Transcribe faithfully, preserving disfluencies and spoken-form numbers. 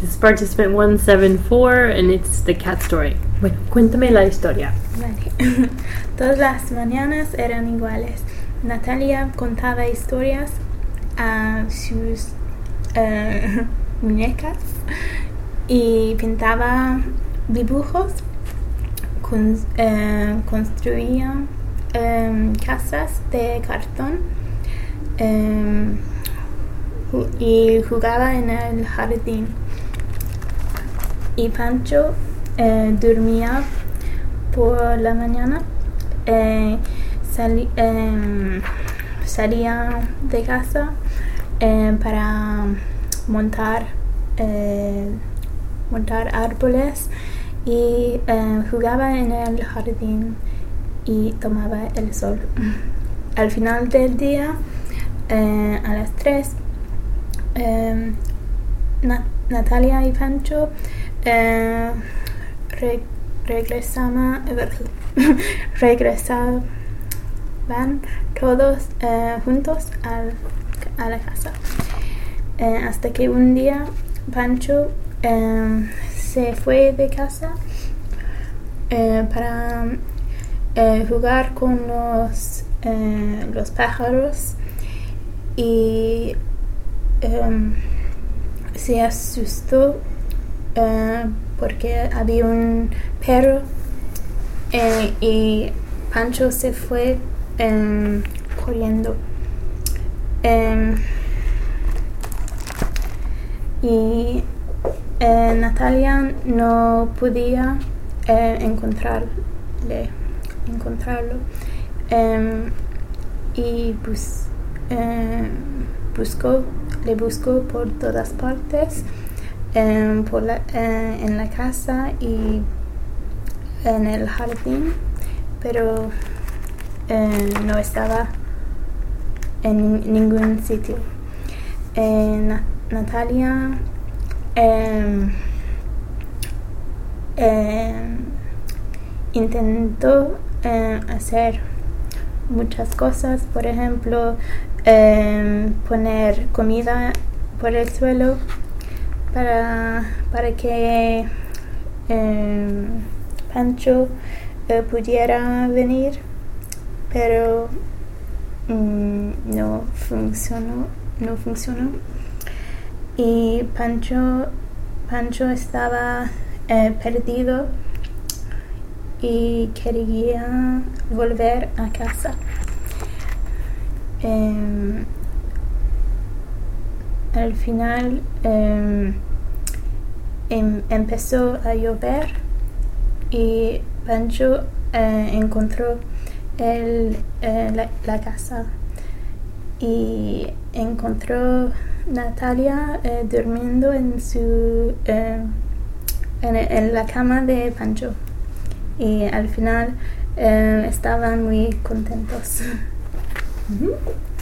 This is participant one seven four and it's the cat story. Bueno, cuéntame la historia. Vale. Todas las mañanas eran iguales. Natalia contaba historias a sus uh, muñecas y pintaba dibujos, con, uh, construía um, casas de cartón um, y jugaba en el jardín. Y Pancho eh, dormía por la mañana, eh, sali, eh, salía de casa eh, para montar, eh, montar árboles y eh, jugaba en el jardín y tomaba el sol. Al final del día, eh, a las tres, eh, Nat- Natalia y Pancho eh, re- regresaban, regresaban todos eh, juntos al, a la casa. Eh, hasta que un día Pancho eh, se fue de casa eh, para eh, jugar con los, eh, los pájaros y eh, se asustó uh, porque había un perro eh, y Pancho se fue um, corriendo. Um, y uh, Natalia no podía uh, encontrarle, encontrarlo um, y bus, uh, buscó le buscó por todas partes, eh, por la, eh, en la casa y en el jardín, pero eh, no estaba en ningún sitio. Eh, Na- Natalia eh, eh, intentó eh, hacer muchas cosas, por ejemplo, eh, poner comida por el suelo para, para que eh, Pancho eh, pudiera venir, pero mm, no funcionó, no funcionó. Y Pancho, Pancho estaba eh, perdido y quería volver a casa. Eh, al final eh, em, empezó a llover y Pancho eh, encontró el, eh, la, la casa y encontró Natalia eh, durmiendo en su eh, en, en la cama de Pancho y al final eh, estaban muy contentos. Mm-hmm.